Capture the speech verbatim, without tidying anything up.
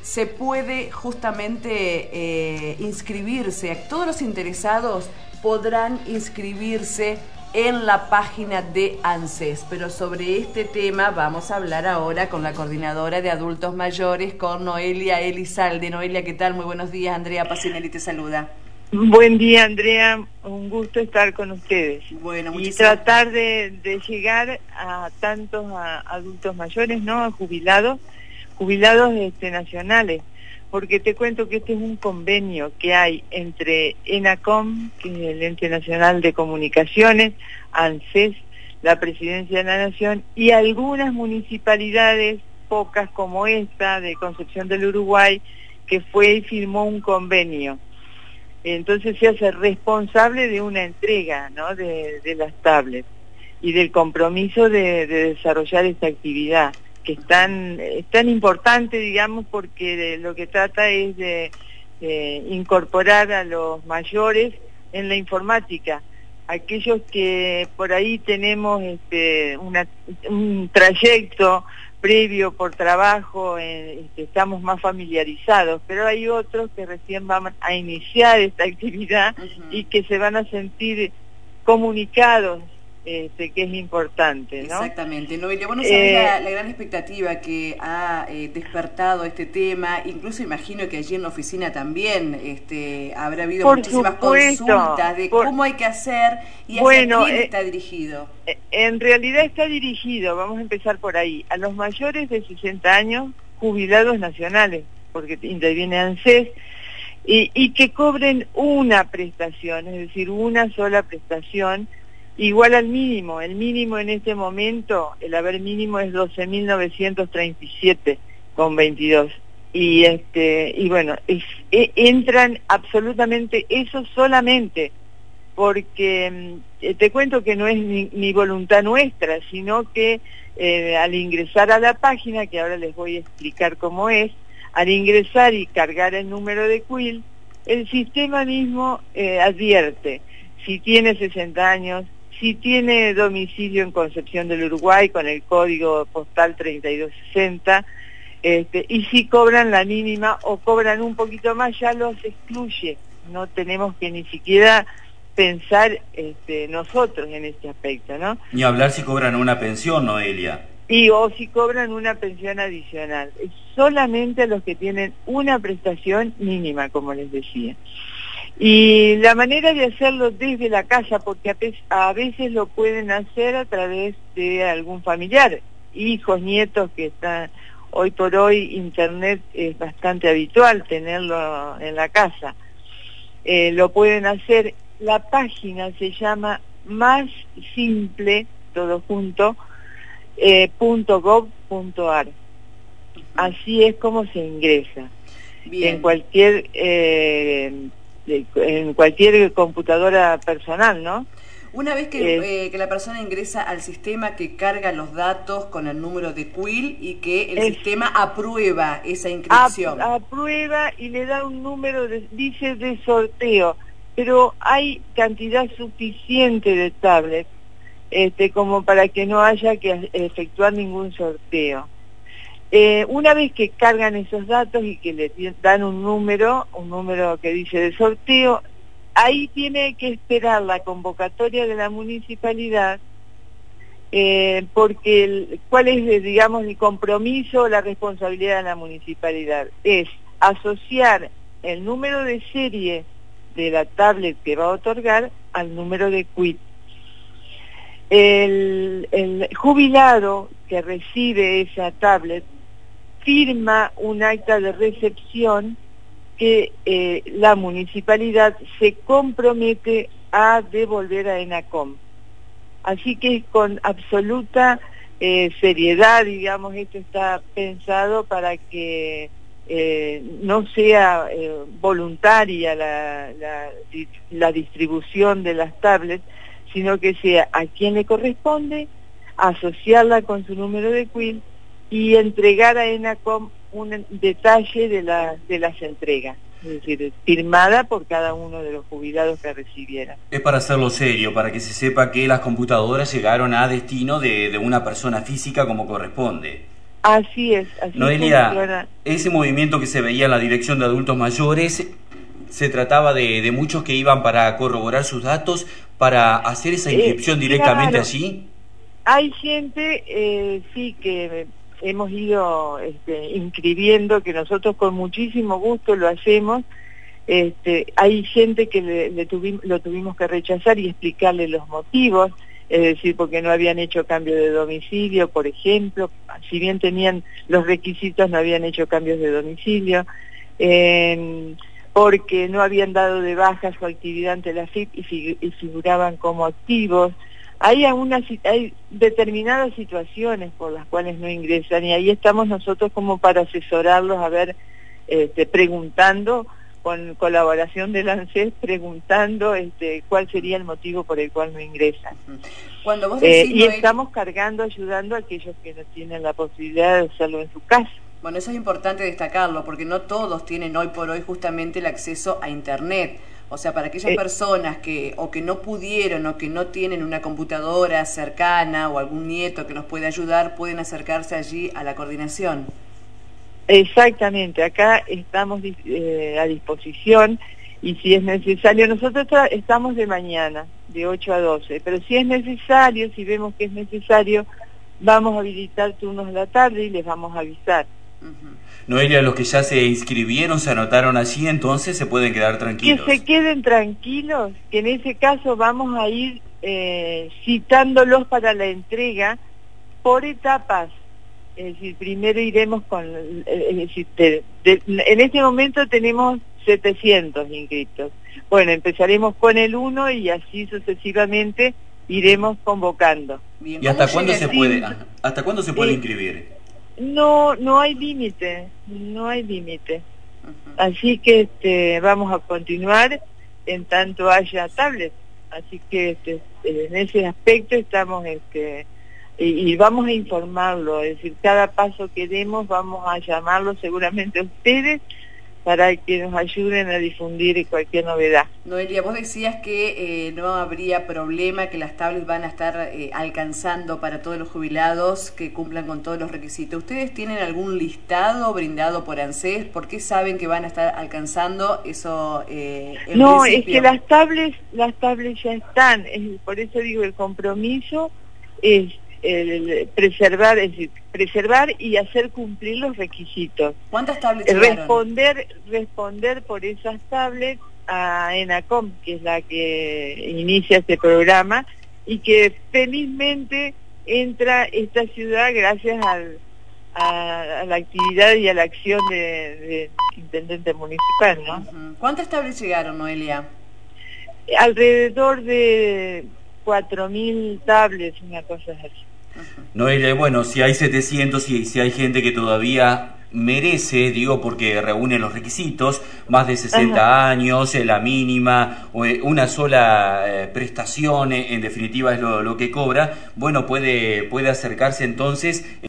se puede justamente eh, inscribirse. Todos los interesados podrán inscribirse en la página de ANSES, pero sobre este tema vamos a hablar ahora con la coordinadora de adultos mayores, con Noelia Elizalde. Noelia, ¿qué tal? Muy buenos días. Andrea Pacinelli te saluda. Buen día, Andrea, un gusto estar con ustedes. Bueno, y tratar de, de llegar a tantos a adultos mayores, ¿no? A jubilados, jubilados este, nacionales, porque te cuento que este es un convenio que hay entre ENACOM, que es el Ente Nacional de Comunicaciones, ANSES, la Presidencia de la Nación, y algunas municipalidades, pocas como esta, de Concepción del Uruguay, que fue y firmó un convenio. Entonces se hace responsable de una entrega, ¿no? de, de las tablets y del compromiso de, de desarrollar esta actividad, que es tan, es tan importante, digamos, porque de lo que trata es de, de incorporar a los mayores en la informática. Aquellos que por ahí tenemos este, una, un trayecto previo por trabajo, eh, este, estamos más familiarizados, pero hay otros que recién van a iniciar esta actividad uh-huh. y que se van a sentir comunicados, este, que es importante, ¿no? Exactamente. Noelia, bueno, sabés eh, la, la gran expectativa que ha eh, despertado este tema, incluso imagino que allí en la oficina también este, habrá habido muchísimas supuesto, consultas de por, cómo hay que hacer y hacia bueno, quién eh, está dirigido. En realidad está dirigido, vamos a empezar por ahí, a los mayores de sesenta años, jubilados nacionales, porque interviene ANSES, y, y que cobren una prestación, es decir, una sola prestación, igual al mínimo. El mínimo en este momento, el haber mínimo es doce mil novecientos treinta y siete con veintidós. Y este y bueno, es, e, entran absolutamente eso solamente, porque eh, te cuento que no es ni, ni voluntad nuestra, sino que eh, al ingresar a la página, que ahora les voy a explicar cómo es, al ingresar y cargar el número de Quill, el sistema mismo eh, advierte si tiene sesenta años, si tiene domicilio en Concepción del Uruguay con el código postal treinta y dos sesenta, este, y si cobran la mínima o cobran un poquito más, ya los excluye. No tenemos que ni siquiera pensar este, nosotros en este aspecto, ¿no? Ni hablar si cobran una pensión, Noelia. Y o si cobran una pensión adicional. Es solamente a los que tienen una prestación mínima, como les decía. Y la manera de hacerlo desde la casa, porque a veces lo pueden hacer a través de algún familiar, hijos, nietos, que están hoy por hoy internet es bastante habitual tenerlo en la casa. Eh, lo pueden hacer, la página se llama más simple, todo junto, eh, punto gov punto ar. Así es como se ingresa. Bien. En cualquier... Eh, en cualquier computadora personal, ¿no? Una vez que, eh, eh, que la persona ingresa al sistema, que carga los datos con el número de Quill y que el es, sistema aprueba esa inscripción. Ap aprueba y le da un número, de, dice de sorteo, pero hay cantidad suficiente de tablets este, como para que no haya que efectuar ningún sorteo. Eh, una vez que cargan esos datos y que le dan un número, un número que dice de sorteo, ahí tiene que esperar la convocatoria de la municipalidad, eh, porque el, cuál es, digamos, el compromiso, la responsabilidad de la municipalidad, es asociar el número de serie de la tablet que va a otorgar al número de Quill. El, el jubilado que recibe esa tablet firma un acta de recepción que eh, la municipalidad se compromete a devolver a ENACOM. Así que es con absoluta eh, seriedad, digamos, esto está pensado para que eh, no sea eh, voluntaria la, la, la distribución de las tablets, sino que sea a quien le corresponde, asociarla con su número de Quill y entregar a ENACOM un detalle de, la, de las entregas, es decir, firmada por cada uno de los jubilados que recibieran. Es para hacerlo serio, para que se sepa que las computadoras llegaron a destino de, de una persona física como corresponde. Así es, así Noelia, funciona. ese movimiento que se veía en la Dirección de Adultos Mayores, se trataba de, de muchos que iban para corroborar sus datos, para hacer esa inscripción Eh, directamente claro. allí. Hay gente, eh, sí, que hemos ido este, inscribiendo, que nosotros con muchísimo gusto lo hacemos. Este, hay gente que le, le tuvimos, lo tuvimos que rechazar y explicarle los motivos, es decir, porque no habían hecho cambio de domicilio, por ejemplo, si bien tenían los requisitos, no habían hecho cambios de domicilio, eh, porque no habían dado de baja su actividad ante la F I P y, fig y figuraban como activos. Hay, algunas, hay determinadas situaciones por las cuales no ingresan y ahí estamos nosotros como para asesorarlos, a ver, este, preguntando, con colaboración del ANSES, preguntando este, cuál sería el motivo por el cual no ingresan. Cuando vos decís, eh, y Noelia, estamos cargando, ayudando a aquellos que no tienen la posibilidad de hacerlo en su casa. bueno, eso es importante destacarlo, porque no todos tienen hoy por hoy justamente el acceso a Internet. O sea, para aquellas Eh, personas que o que no pudieron o que no tienen una computadora cercana o algún nieto que nos pueda ayudar, pueden acercarse allí a la coordinación. Exactamente, acá estamos eh, a disposición y si es necesario, nosotros estamos de mañana, de ocho a doce, pero si es necesario, si vemos que es necesario, vamos a habilitar turnos de la tarde y les vamos a avisar. Uh-huh. Noelia, los que ya se inscribieron, se anotaron allí, entonces se pueden quedar tranquilos. Que se queden tranquilos, que en ese caso vamos a ir eh, citándolos para la entrega por etapas. Es decir, primero iremos con, es decir, de, de, en este momento tenemos setecientos inscritos. Bueno, empezaremos con el uno y así sucesivamente iremos convocando. Bien, ¿Y hasta ¿cómo cuándo llega se el- puede, hasta cuándo se puede Eh, inscribir? No, no hay límite, no hay límite. Ujú. Así que este, vamos a continuar en tanto haya tablets. Así que este, en ese aspecto estamos este, y, y vamos a informarlo, es decir, cada paso que demos vamos a llamarlo seguramente a ustedes para que nos ayuden a difundir cualquier novedad. Noelia, vos decías que eh, no habría problema, que las tablets van a estar eh, alcanzando para todos los jubilados que cumplan con todos los requisitos. ¿Ustedes tienen algún listado brindado por ANSES? ¿Por qué saben que van a estar alcanzando eso? Eh, en No, principio? es que las tablets, las tablets ya están, es, por eso digo, el compromiso es el preservar, es decir, preservar y hacer cumplir los requisitos. ¿Cuántas tablets llegaron? Responder, responder por esas tablets a ENACOM, que es la que inicia este programa, y que felizmente entra esta ciudad gracias al, a, a la actividad y a la acción de, de intendente municipal, ¿no? Uh-huh. ¿Cuántas tablets llegaron, Noelia? Alrededor de cuatro mil tablets, una cosa así. Noelia, bueno, si hay setecientos y si hay gente que todavía merece, digo porque reúne los requisitos, más de sesenta Ajá. años, eh, la mínima, o, eh, una sola eh, prestación, eh, en definitiva es lo, lo que cobra, bueno, puede, puede acercarse entonces